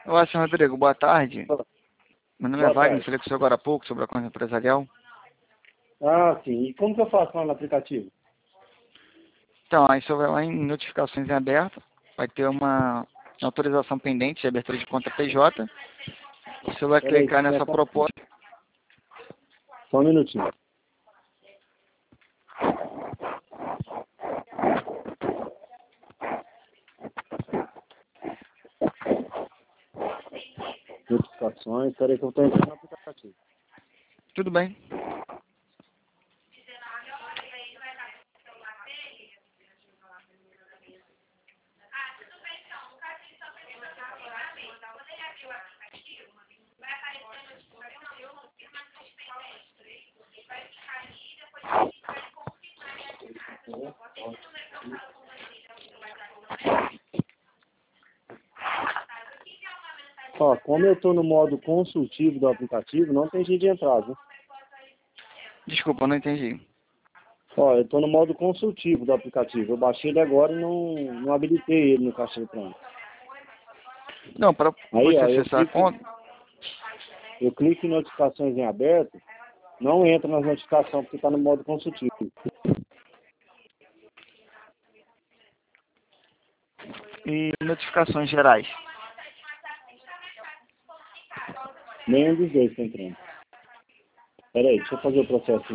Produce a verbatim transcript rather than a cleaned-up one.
Olá, senhor Rodrigo, boa tarde. Meu nome é Boa Wagner, tarde. falei com o senhor agora há pouco sobre a conta empresarial. Ah, sim. E como que eu faço lá no aplicativo? Então, aí o senhor vai lá em notificações em aberto, vai ter uma autorização pendente de abertura de conta P J. O senhor vai Peraí, clicar nessa só, proposta. só um minutinho. Notificações. Peraí que eu estou entrando no aplicativo. Tudo bem. Ó, como eu estou no modo consultivo do aplicativo, não tem jeito de entrar, viu? Desculpa, eu não entendi. Ó, eu estou no modo consultivo do aplicativo. Eu baixei ele agora e não, não habilitei ele no caixa eletrônico. Não, para Aí, você ó, eu acessar a clico, conta, eu clico em notificações em aberto, não entra nas notificações porque está no modo consultivo. e notificações gerais. Nenhum dos dois está entrando. Peraí, deixa eu fazer o processo.